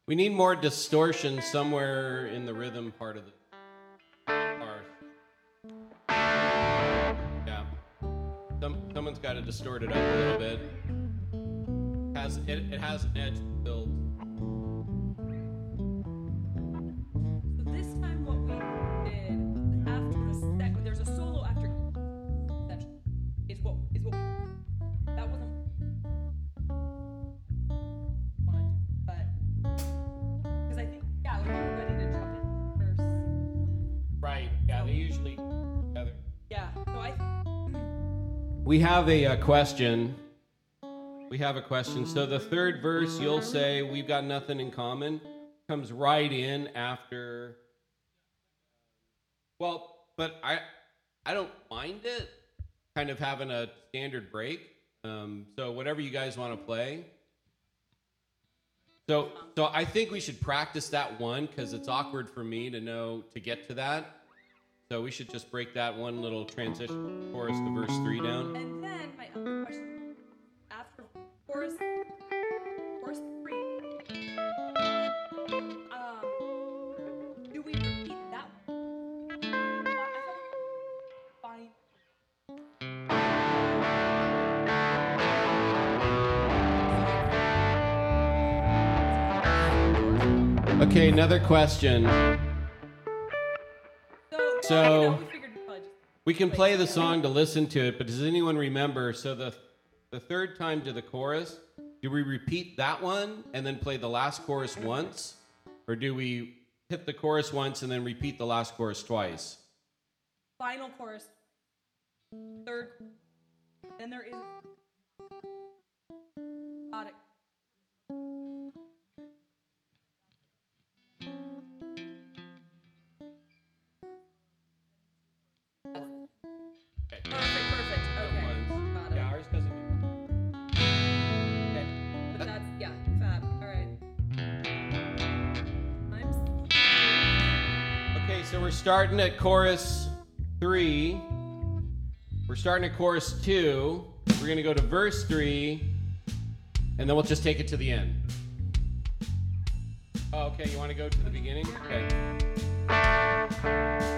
We need more distortion somewhere in the rhythm part of the part. Yeah. Someone's got to distort it up a little bit. It has an edge build. So this time what we did after there's a solo after each section. Is what we that wasn't want to do, but because I think like we're ready to jump in first. Right. Yeah, they usually together. Yeah. So We have a question. We have a question. So the third verse, you'll say, "We've got nothing in common," comes right in after. Well, but I don't mind it. Kind of having a standard break. So whatever you guys want to play. So I think we should practice that one because it's awkward for me to know to get to that. So we should just break that one little transition chorus to verse 3 down. and then my other question after chorus 3. Do we repeat that one? Fine. Okay, another question. So we figured we'd probably just we can play the song to listen to it, but does anyone remember? So the third time to the chorus, do we repeat that one and then play the last chorus once? Or do we hit the chorus once and then repeat the last chorus twice? final chorus, third, then there is got it. Perfect. Okay, got it. Yeah, ours doesn't. Okay. But that's fab. All right. Okay, so we're starting at chorus 3. We're starting at chorus 2. We're going to go to verse 3, and then we'll just take it to the end. Oh, okay, you want to go to the beginning? Okay.